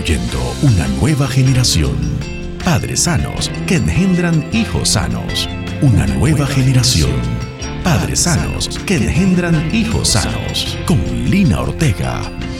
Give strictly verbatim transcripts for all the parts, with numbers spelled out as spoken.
construyendo una nueva generación. Padres sanos que engendran hijos sanos. Una nueva generación. Padres sanos que engendran hijos sanos. Con Lina Ortega.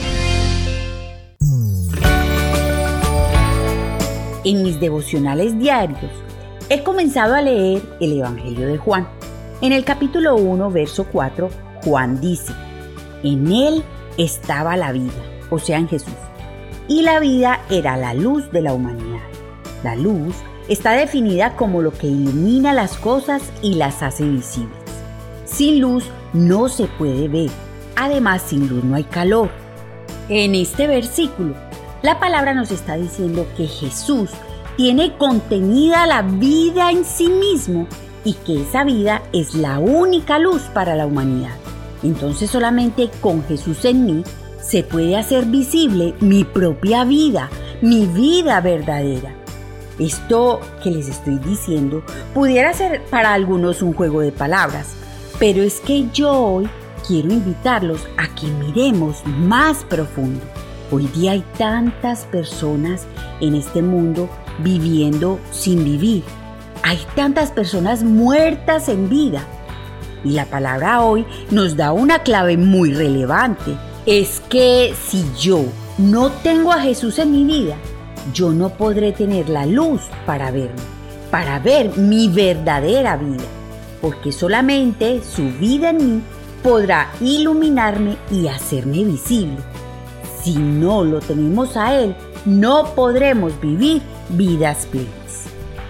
En mis devocionales diarios he comenzado a leer el Evangelio de Juan. En el capítulo uno, verso cuatro, Juan dice: en él estaba la vida, o sea, en Jesús, y la vida era la luz de la humanidad. La luz está definida como lo que ilumina las cosas y las hace visibles. Sin luz no se puede ver. Además, sin luz no hay calor. En este versículo, la palabra nos está diciendo que Jesús tiene contenida la vida en sí mismo y que esa vida es la única luz para la humanidad. Entonces solamente con Jesús en mí se puede hacer visible mi propia vida, mi vida verdadera. Esto que les estoy diciendo pudiera ser para algunos un juego de palabras, pero es que yo hoy quiero invitarlos a que miremos más profundo. Hoy día hay tantas personas en este mundo viviendo sin vivir. Hay tantas personas muertas en vida. Y la palabra hoy nos da una clave muy relevante. Es que si yo no tengo a Jesús en mi vida, yo no podré tener la luz para verme, para ver mi verdadera vida. Porque solamente su vida en mí podrá iluminarme y hacerme visible. Si no lo tenemos a Él, no podremos vivir vidas plenas.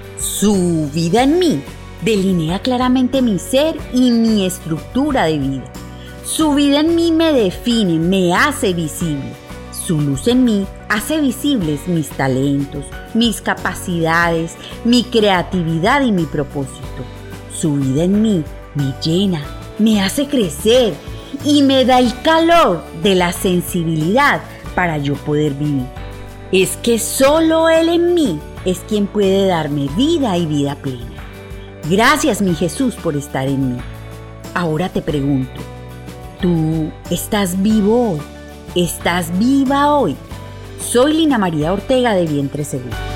Su vida en mí delinea claramente mi ser y mi estructura de vida. Su vida en mí me define, me hace visible. Su luz en mí hace visibles mis talentos, mis capacidades, mi creatividad y mi propósito. Su vida en mí me llena, me hace crecer y me da el calor de la sensibilidad para yo poder vivir. Es que solo Él en mí es quien puede darme vida y vida plena. Gracias, mi Jesús, por estar en mí. Ahora te pregunto, ¿tú estás vivo hoy? ¿Estás viva hoy? Soy Lina María Ortega de Vientre Seguro.